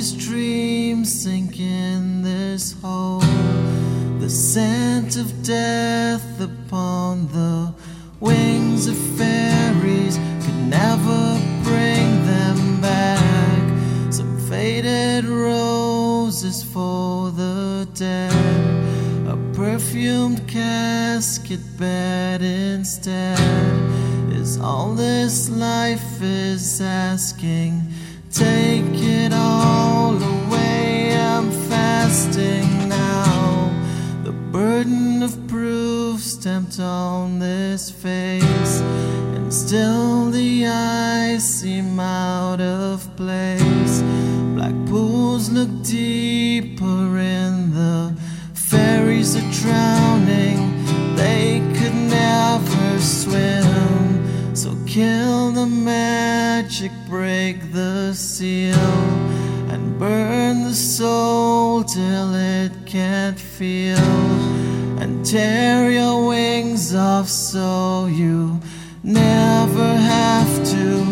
these dreams sink in this hole. The scent of death upon the wings of fairies could never bring them back. Some faded roses for the dead, a perfumed casket bed instead, is all this life is asking. Take it all away, I'm fasting now. The burden of proof stamped on this face, and still the eyes seem out of place. Black pools look deeper in the fairies are drowning, they could never swim. So kill the magic, break the seal, and burn the soul till it can't feel, and tear your wings off so you never have to